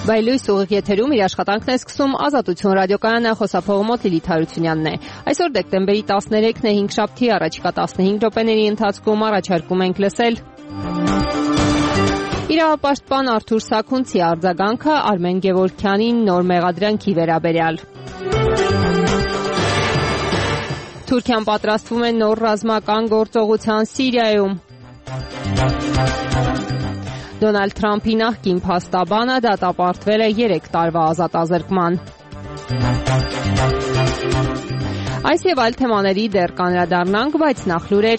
Բայլույս ուղիղ եթերում իր աշխատանքն է սկսում Ազատություն ռադիոկայանը, խոսափողը մոտ Լիլիթ Հարությունյանն է։ Այսօր դեկտեմբերի 13-ն է, հինգշաբթի, առաջիկա 15 րոպեների ընթացքում առաջարկում ենք լսել իրավապաշտպան Արթուր Սաքունցի արձագանքը Արմեն Գևորգյանին նոր մեղադրանքի վերաբերյալ։ Թուրքիան պատրաստվում է նոր ռազմական գործողության Սիրիայում։ Դոնալդ Թրամփի նախկին փաստաբանը դատապարտվել է 3 տարվա ազատազրկման։ Այս եւ այլ թեմաների դեռ կանրադառնանք, բայց նախ լուրեր։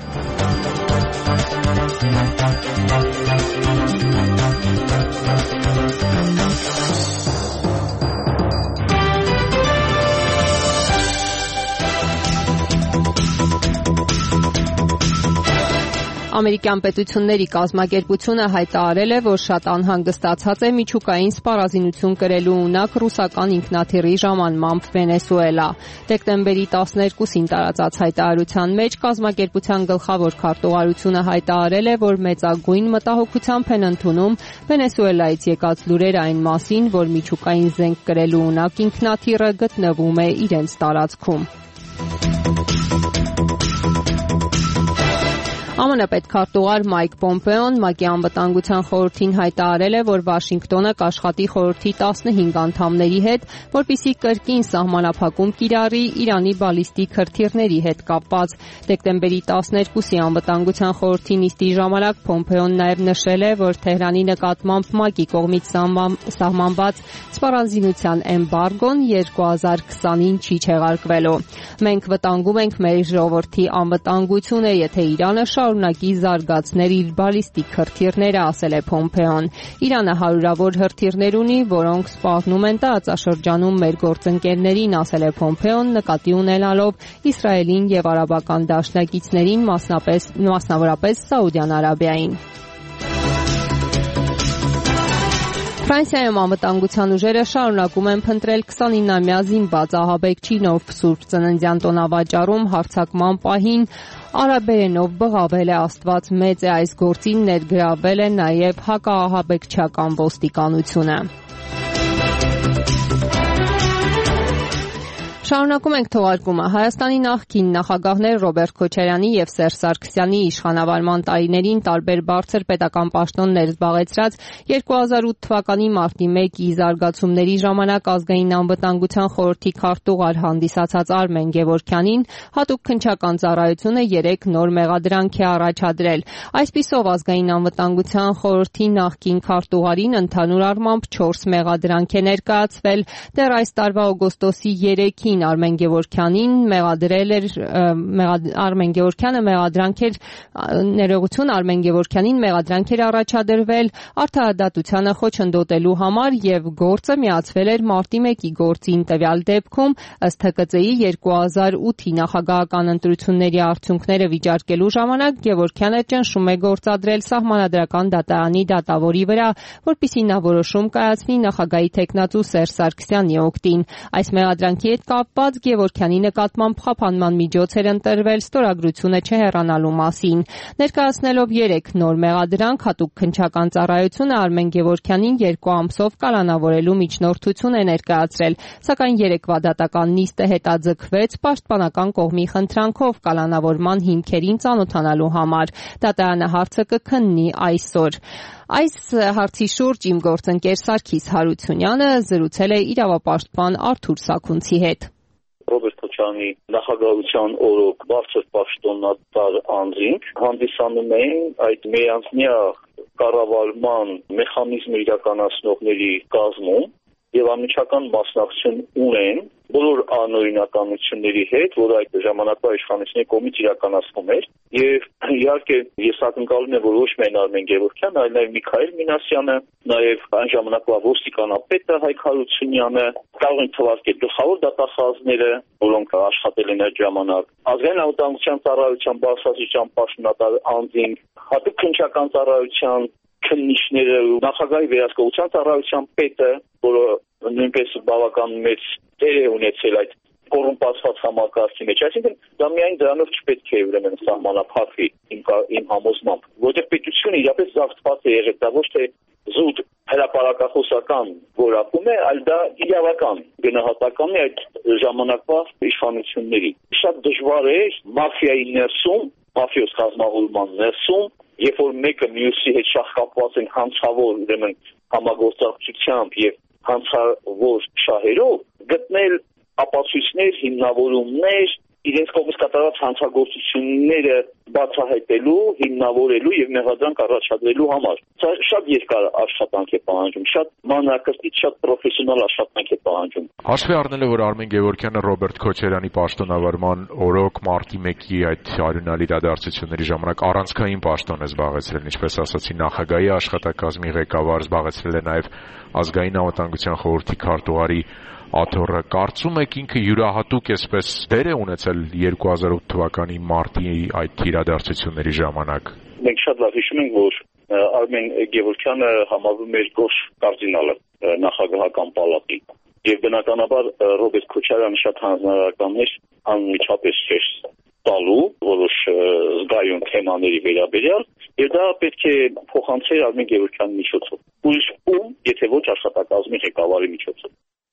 Ամերիկյան պետությունների կազմակերպությունը հայտարարել է, որ շատ անհանգստացած է միջուկային սպառազինություն կրելու ունակ ռուսական ինքնաթիռի ժամանմամբ Վենեսուելա։ Դեկտեմբերի 12-ին տարածած հայտարարության մեջ կազմակերպության գլխավոր քարտուղարությունը հայտարարել է, որ մեծագույն մտահոգությամբ են ընդունում Վենեսուելայից եկած լուրեր այն մասին, որ միջուկային զենք կրելու ունակ ինքնաթիռը գտնվում է իրենց տարածքում։ ԱՄՆ պետքարտուղար Մայք Պոմպեոն ՄԱԿ-ի անվտանգության խորհրդին հայտարարել է, որ Վաշինգտոնը կաշխատի խորհրդի 15 անդամների հետ, որպեսզի կրկին սահմանափակում կիրառի Իրանի բալիստիկ հրթիռների հետ կապված։ Դեկտեմբերի 12-ի անվտանգության խորհրդի նիստի ժամանակ Պոմպեոն նաև նշել է, որ Թեհրանի նկատմամբ ՄԱԿ-ի կողմից սահմանված սպառազինության էմբարգոն 2020-ին չի չեղարկվելու։ Մենք վտանգում ենք մեր ժողովրդի անվտանգությունը, եթե Իրանը շարունակի զարգացնել իր բալիստիկ հրթիռները, ասել է Պոմպեոն։ Իրանը հարյուրավոր հրթիռներ ունի, որոնք սպառնում են տարածաշրջանում մեր գործընկերներին, ասել է Պոմպեոն, նկատի ունենալով Իսրայելին եւ արաբական դաշնակիցներին, մասնավորապես Սաուդյան Արաբիային։ Ֆրանսիայում անվտանգության ուժերը շարունակում են փնտրել 29-ամյա զինված ահաբեկչի նոր Սուրբ Ծննդյան տոնավաճառում հարձակման պահին արաբերենով բղավել է Աստված մեծ է, այս գործին ներգրավվել է նաև հակաահաբեկչական ոստիկանությունը։ Շարունակում ենք թողարկումը։ Հայաստանի նախկին նախագահներ Ռոբերտ Քոչարյանի եւ Սերժ Սարգսյանի իշխանավարման տարիներին տարբեր բարձր պետական պաշտոններ զբաղեցրած 2008 թվականի մարտի 1-ի զարգացումների ժամանակ ազգային անվտանգության խորհրդի քարտուղար հանդիսացած Արմեն Գևորգյանին հատուկ քննչական ծառայությունը 3 նոր մեղադրանք է առաջադրել։ Այսպիսով ազգային անվտանգության խորհրդի նախկին քարտուղարին ընդհանուր առմամբ 4 մեղադրանք է ներկայացվել։ Դեռ այս տարվա օգոստոսի 3-ին Արմեն Գևորգյանին մեղադրանք էր առաջադրվել արդարադատությանը խոչընդոտելու համար եւ գործը միացվել էր մարտի 1-ի գործին։ Տվյալ դեպքում ըստ ՀԿԾ-ի 2008-ի նախագահական ընտրությունների արդյունքները վիճարկելու ժամանակ Գևորգյանը ճնշում է գործադրել Սահմանադրական դատարանի դատավորի վրա, որպեսզի նա որոշում կայացնի նախագահի թեկնածու Սերժ Սարգսյանի օգտին։ Այս մեղադրանքի հետ կապված Գևորգյանի նկատմամբ խափանման միջոց էր ընտրվել ստորագրությունը չհեռանալու մասին։ Ներկայացնելով 3 նոր մեղադրանք, հատուկ քննչական ծառայությունը Արմեն Գևորգյանին 2 ամսով կալանավորելու միջնորդություն է ներկայացրել, սակայն երեկվա դատական նիստը հետաձգվեց պաշտպանական կողմի խնդրանքով կալանավորման հիմքերին ծանոթանալու համար։ Դատարանը հարցը կքննի այսօր։ Այս հարցի շուրջ իմ գործընկեր Սարգիս Հարությունյանը զրուցել է իրավապաշտպան Արթուր Սաքունցի հետ։ Ռոբերտ Քոչարյանի նախագահության օրոք բարձր պաշտոնատար անձինք հանդիսանում էին այդ միանձնյա կառավարման մեխանիզմը իրականացնողների կազմում եւ անմիջական մասնակցություն ունեն բոլոր անօրինականությունների հետ, որ այդ ժամանակվա իշխանությունների կողմից իրականացվում էր։ Եվ իհարկե ես ակնկալում եմ, որ ոչ միայն Արմեն Գևորգյանը, այլ նաև Միքայել Մինասյանը, նաև այն ժամանակվա ոստիկանապետը Հայկ Հարությունյանը կարող են թվարկել գլխավոր դատախազները, որոնք աշխատել են այդ ժամանակ, ազգային անվտանգության ծառայության բարձրաստիճան պաշտոնատար անձինք, հատուկ քննչական ծառայության քննիչները, նախագահի վերահսկողության ծառայության պետը, որը նույնպես բավական մեծ դեր է ունեցել այդ կոռումպացված համակարգի մեջ, այսինքն դա միայն դրանով չպետք է ուրեմն սահմանափակվի իմ համոզմամբ, որտեղ պետությունը իրապես զավթված է եղել, դա ոչ թե զուտ հրապարակախոսական որակում է, այլ դա իրավական գնահատականն է այդ ժամանակվա իշխանությունների։ Շատ դժվար է մաֆիայի ներսում, մաֆիոս կազմավորման ներսում, երբ որ մեկը մյուսի հետ շահկապված են հանցավոր, ուրեմն համագործակցությամբ եւ հանցավոր շահերով, գտնել ապացույցներ, հիմնավորումներ, իրենց կողմից կատարած հանցագործությունները բացահայտելու, հիմնավորելու եւ մեղադրանք առաջադրելու համար։ Սա շատ երկար աշխատանք է պահանջում, շատ մանրակրթիչ, շատ պրոֆեսիոնալ աշխատանք է պահանջում։ Հաշվի առնելով, որ Արմեն Գևորգյանը Ռոբերտ Քոչարյանի պաշտոնավարման օրոք մարտի 1-ի այդ արյունալի իրադարձությունների ժամանակ առանցքային պաշտոն է զբաղեցրել, ինչպես ասացի, նախագահի աշխատակազմի ղեկավար, զբաղեցրել է նաեւ ազգային անվտանգության խորհրդի քարտուղարի աթոռը, կարծում եք ինքը յուրահատուկ էսպես դեր է ունեցել 2008 թվականի մարտի այդ իրադարձությունների ժամանակ։ Մենք շատ լավ հիշում ենք, որ Արմեն Գևորգյանը համարվում էր գորշ կարդինալը նախագահական պալատի եւ բնականաբար Ռոբերտ Քոչարյանը շատ հանրական էր անմիջապես չէր տալու որոշ զգայուն թեմաների վերաբերյալ եւ դա պետք է փոխանցեր Արմեն Գևորգյանի միջոցով։ Ուրիշ ում, եթե ոչ աշխատակազմի ղեկավարի միջոցով։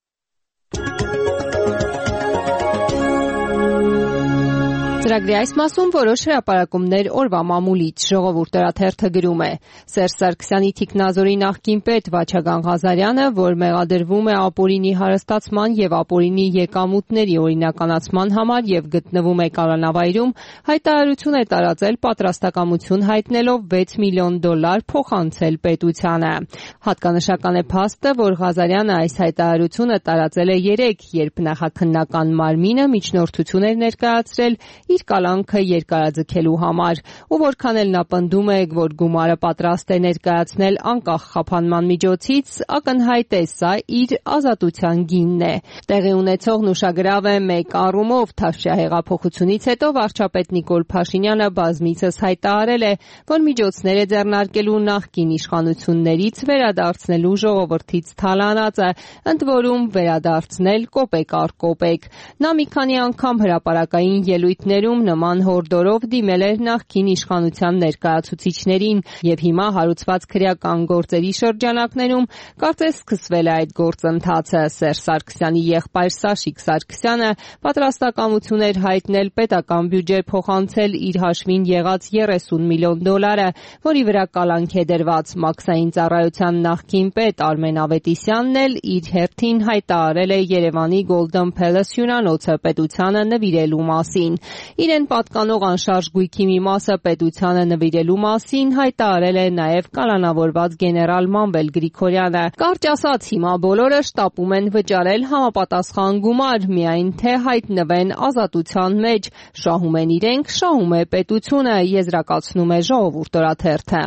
Ծրագրի այս մասում որոշ հրապարակումներ օրվա մամուլից ժողովուրդ օրաթերթը գրում է. Սերժ Սարգսյանի թիկնազորի նախկին պետ Վաչագան Ղազարյանը, որ մեղադրվում է ապօրինի հարստացման եւ ապօրինի եկամուտների օրինականացման համար եւ գտնվում է կալանավայրում, հայտարարություն է տարածել պատրաստակամություն հայտնելով $6 միլիոն փոխանցել պետությանը։ Հատկանշական է փաստը, որ Ղազարյանը այս հայտարարությունը տարածել է 3, երբ նախաքննական մարմինը միջնորդություն էր ներկայացրել իր կալանքը երկարաձգելու համար, ու որքան էլ նա պնդում է, որ գումարը պատրաստ է ներկայացնել անկախ խափանման միջոցից, ակնհայտ է սա իր ազատության գինն է։ Տեղի ունեցողն ուշագրավ է մեկ առումով, Թավշյա-հեղափոխությունից հետո վարչապետ Նիկոլ Փաշինյանը բազմիցս հայտարարել է, որ միջոցներ է ձեռնարկելու նախկին իշխանություններից վերադարձնելու ժողովրդից թալանածը, ընդ որում վերադարձնել կոպեկ առ կոպեկ։ Նա մի քանի անգամ հրապարակային ելույթներ նման հորդորով դիմել էր նախկին իշխանության ներկայացուցիչներին եւ հիմա հարուցված քրեական գործերի շրջանակներում կարծես սկսվել է այդ գործընթացը։ Սերժ Սարգսյանի եղբայր Սաշիկ Սարգսյանը պատրաստակամություն էր հայտնել պետական բյուջե փոխանցել իր հաշվին եղած $30 միլիոն, որի վրա կալանք է դրված։ Մաքսային ծառայության նախկին պետ Արմեն Ավետիսյանն էլ իր հերթին հայտարարել է Երևանի Golden Palace հյուրանոցը պետությանը նվիրելու մասին։ Իրեն պատկանող անշարժ գույքի մի մասը պետությանը նվիրելու մասին հայտարարել է նաև կալանավորված գեներալ Մանվել Գրիգորյանը։ Կարճ ասած, հիմա բոլորը շտապում են վճարել համապատասխան գումար, միայն թե հայտնվեն ազատության մեջ։ Շահում են իրենք, շահում է պետությունը, եզրակացնում է Ժողովուրդ օրաթերթը։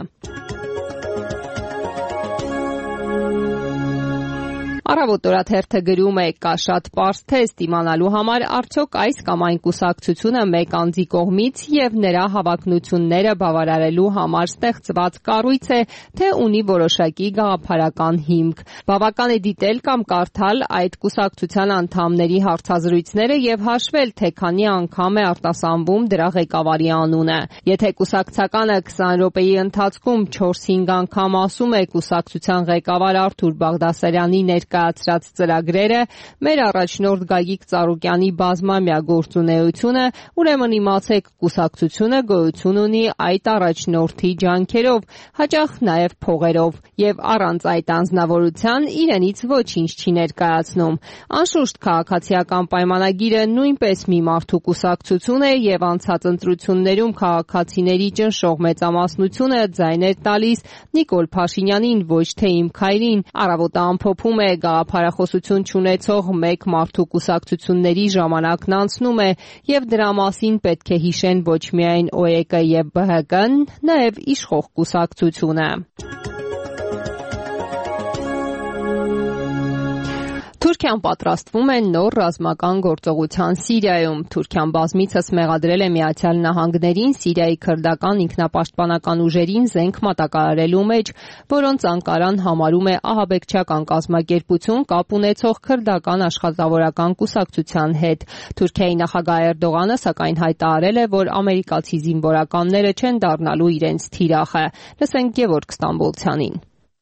Առավոտ օրաթերթը գրում է. կա շատ պարզ թեստ իմանալու համար արդյոք այս կամ այն կուսակցությունը մեկ անձի կողմից եւ նրա հավակնությունները բավարարելու համար ստեղծված կառույց է, թե ունի որոշակի գաղափարական հիմք։ Բավական է դիտել կամ կարդալ այդ կուսակցության անդամների հարցազրույցները եւ հաշվել, թե քանի անգամ է արտասանվում դրա ղեկավարի անունը։ Եթե կուսակցականը 20 րոպեի ընթացքում 4-5 անգամ ասում է կուսակցության ղեկավար Արթուր Բաղդասարյանի ներկայացրած ծրագրերը, մեր առաջնորդ Գագիկ Ծառուկյանի բազմամյա գործունեությունը, ուրեմն իմացեք, կուսակցությունը գոյություն ունի այդ առաջնորդի ջանքերով, հաճախ նաև փողերով, եւ առանց այդ անձնավորության իրենից ոչինչ չի ներկայացնում։ Անշուշտ քաղաքացիական պայմանագիրը նույնպես մի մարդու կուսակցություն է եւ անցած ընտրություններում քաղաքացիների ճնշող մեծամասնությունը ձայն էր տալիս Նիկոլ Փաշինյանին, ոչ թե Իմ Քայլին։ Առավոտը ամփոփում է գաղափարախոսություն չունեցող մեկ մարդու կուսակցությունների ժամանակն անցնում է եւ դրա մասին պետք է հիշեն ոչ միայն ՕԵԿ եւ ԲՀԿ-ն, նաեւ իշխող կուսակցությունը։ Թուրքիան պատրաստվում է նոր ռազմական գործողության Սիրիայում։ Թուրքիան բազմիցս մեղադրել է Միացյալ Նահանգներին Սիրիայի քրդական ինքնապաշտպանական ուժերին զենք մատակարարելու մեջ, որոնց Անկարան համարում է ահաբեկչական կազմակերպություն կապ ունեցող քրդական աշխատավորական կուսակցության հետ։ Թուրքիայի նախագահ Էրդողանը սակայն հայտարարել է, որ ամերիկացի զինվորականները չեն դառնալու իրենց թիրախը։ Լսենք Գևորգ Ստամբոլցյանին։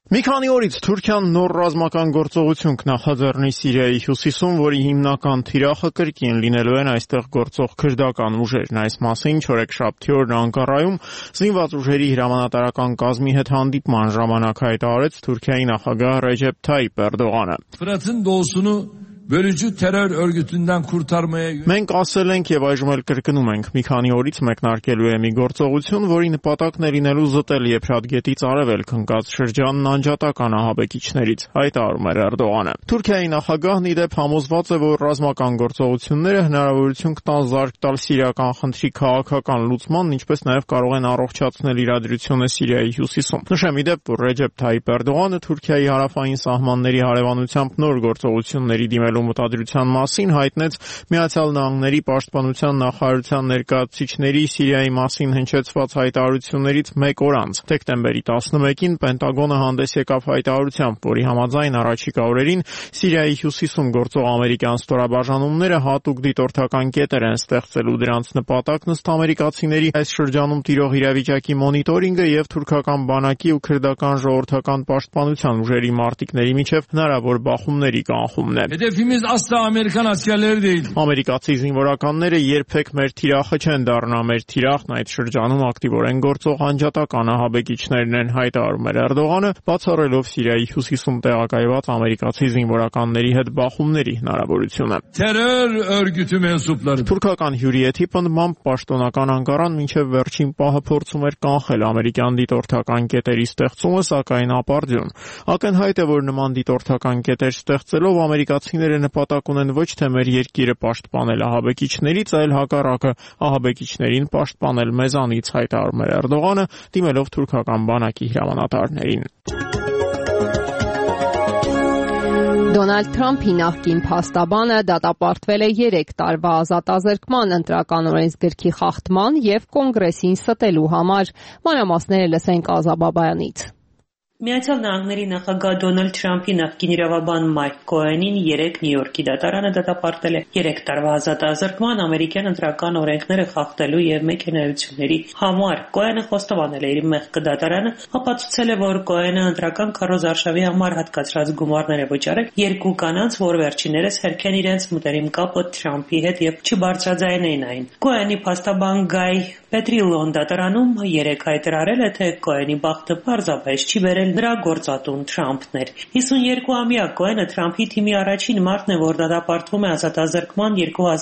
Մի քանի օրից Թուրքիան նոր ռազմական գործողություն կնախաձեռնի Սիրիայի հյուսիսում, որի հիմնական թիրախը կրկին լինելու են այստեղ գործող քրդական ուժերն։ Այս մասին չորեքշաբթի օրն Անկարայում զինված ուժերի հրամանատարական կազմի հետ հանդիպման ժամանակ հայտարարեց Թուրքիայի նախագահ Ռեջեփ Թայիփ Էրդողանը։ Fırat'ın doğusunu bölücü terör örgütünden kurtarmaya... Մենք ասել ենք եւ այժմ էլ կրկնում ենք, մի քանի օրից մեկնարկելու է մի գործողություն, որի նպատակն է լինելու զտել Եփրատ արևելք ընկած շրջանն անջատական ահաբեկիչներից, հայտարարում էր Էրդողանը։ Թուրքիայի նախագահն ի դեպ համոզված է, որ ռազմական գործողությունները հնարավորություն կտան զարգ տալ սիրիական խնդրի քաղաքական լուծմանն, ինչպես նաեւ կարող են առողջացնել իրադրությունը Սիրիայի հյուսիսում։ Նշեմ ի դեպ, որ Ռեջեփ Թայիփ Էրդողանը Թուրքիայի հարավային սահմանների հարևանությամբ նոր գործողությունների դիմել մտադրության մասին հայտնեց Միացյալ Նահանգների պաշտպանության նախարարության ներկայացուցիչների Սիրիայի մասին հնչեցված հայտարարություններից մեկ օր անց։ Դեկտեմբերի 11-ին Պենտագոնը հանդես եկավ հայտարարությամբ, որի համաձայն առաջիկա օրերին Սիրիայի հյուսիսում գործող ամերիկյան ստորաբաժանումները հատուկ դիտորդական կետեր են ստեղծել ու դրանց նպատակն ըստ ամերիկացիների այս շրջանում տիրող իրավիճակի մոնիտորինգը եւ թուրքական բանակի ու քրդական ժողովրդական պաշտպանության ուժերի մարտիկների միջև հնարավոր բախումների կանխումն է։ Hedefimiz asla Amerikan askerleri değil. Ամերիկացի զինվորականները երբեք մեր թիրախը չեն դառնա, մեր թիրախն այդ շրջանում ակտիվորեն գործող անջատական ահաբեկիչներն են, հայտարարում էր Էրդողանը, բացառելով Սիրիայի հյուսիսում տեղակայված ամերիկացի զինվորականների հետ բախումների հնարավորությունը։ Terör örgütü mensupları. Թուրքական հյուրիեթի պնդմամբ պաշտոնական Անկարան մինչև վերջին պահը փորձում էր կանխել ամերիկյան դիտորդական կետերի ստեղծումը, սակայն ապարդյուն։ Ակնհայտ է, որ նման դիտորդական կետեր ստեղծելով ամերիկացիները նպատակ ունեն ոչ թե մեր երկիրը պաշտպանել ահաբեկիչներից, այլ հակառակը ահաբեկիչներին պաշտպանել մեզանից, հայտարարում էր Էրդողանը, դիմելով թուրքական բանակի հրամանատարներին։ Դոնալդ Թրամփի նախկին փաստաբանը դատապարտվել է 3 տարվա ազատազրկման ընտրական օրենսգրքի խախտման եւ կոնգրեսին ստելու համար։ Մանրամասները լսենք Ազա Բաբայանից։ Միացյալ Նահանգների նախագահ Դոնալդ Թրամփի նախկին իրավաբան Մայք Քոենին 3 Նյու Յորքի դատարանը դատապարտել է 3 տարվա ազատազրկման ամերիկյան ընտրական օրենքները խախտելու եւ մեքենայությունների համար։ Քոենը խոստովանել է իր մեղքը դատարանը, ապացուցել է, որ Քոենը ընտրական քարոզարշավի համար հատկացրած գումարներ է վճարել 2 կանանց, որ վերջիներս հերքեն իրենց մտերիմ կապը Թրամփի հետ եւ չբարձրաձայնեն այն։ Քոենի փաստաբան Գայ Պետրիլոն դատարանում 3 հայտարարել է, թե Քոենի բախտը պարզապես չի բերել նրա գործատուն Թրամփն էր։ 52-ամյա Քոենը Թրամփի թիմի առաջին մարդն է, որ դատապարտվում է ազատազրկման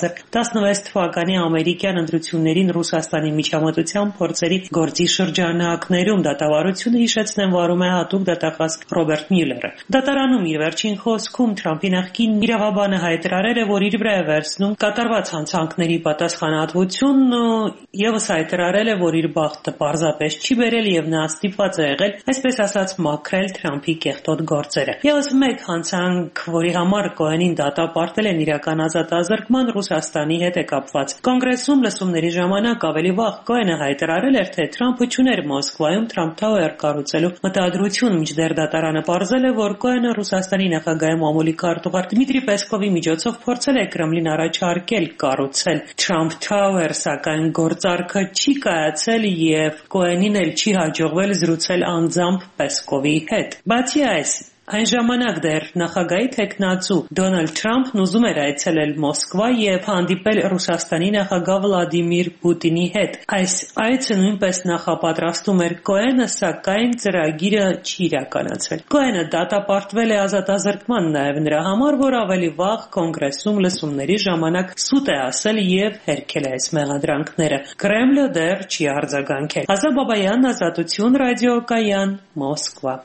2016 թվականի ամերիկյան ընտրություններին Ռուսաստանի միջամտության փորձերի գործի շրջանակներում։ Դատավարությունը, հիշեցնեմ, վարում է հատուկ դատախազ Ռոբերտ Մյուլլերը։ Դատարանում իր վերջին խոսքում Թրամփի նախկին իրավաբանը հայտարարել է, որ իր վրա է վերցնում կատարված հանցանքների պատասխանատվություն, եւս հայտարարել է, որ իր բախտը պարզապես չի բերել եւ նա ստիպված է եղել, այսպես ասած, մաքրել Թրամփի կեղտոտ գործերը։ Եվս մեկ հանցանք, որի համար Քոենին դատապարտել են իրական ազատազրկման, Ռուսաստանի հետ է կապված։ Կոնգրեսում լսումների ժամանակ ավելի վաղ Քոենը հայտարարել էր, թե Թրամփը չուներ Մոսկվայում Թրամփ Թաուեր կառուցելու մտադրություն, մինչդեռ դատարանը պարզել է, որ Քոենը Ռուսաստանի նախագահի մամուլի քարտուղար Դմիտրի Պեսկովի միջոցով փորձել է Կրեմլին առաջարկել կառուցել Թրամփ Թաուեր, սակայն գործարքը չի կայացել եւ Քոենին էլ չի հաջողվել զրուցել անձամբ Պեսկովի հետ։ Բացի այս, այն ժամանակ դեռ նախագահի թեկնածու Դոնալդ Թրամփն ուզում էր այցելել Մոսկվա եւ հանդիպել Ռուսաստանի նախագահ Վլադիմիր Պուտինի հետ։ Այս այցը նույնպես նախապատրաստում էր Քոենը, սակայն ծրագիրը չի իրականացվել։ Քոենը դատապարտվել է ազատազրկման նաեւ նրա համար, որ ավելի վաղ կոնգրեսում լսումների ժամանակ սուտ է ասել եւ հերքել է այս մեղադրանքները։ Կրեմլը դեռ չի արձագանքել։ Ազա Բաբայան, Ազատություն ռադիոկայան, Մոսկվա։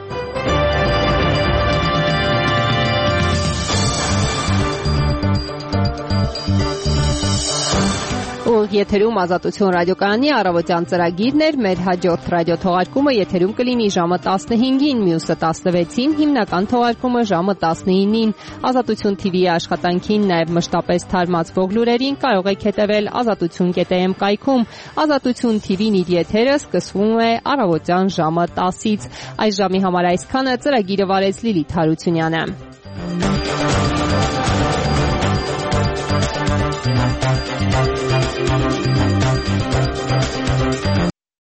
Եթերում Ազատություն ռադիոկայանի առավոտյան ծրագիրն էր, մեր հաջորդ ռադիո թողարկումը եթերում կլինի ժամը 15-ին, մյուսը 16-ին, հիմնական թողարկումը ժամը 19-ին։ Ազատություն TV-ի աշխատանքին, նաև մշտապես թարմացվող լուրերին կարող եք հետևել azatutun.am կայքում։ Ազատություն TV-ն իր եթերը սկսվում է առավոտյան ժամը 10-ից։ Այս ժամի համար այսքանը, ծրագիրը վարեց Լիլիթ Հարությունյանը։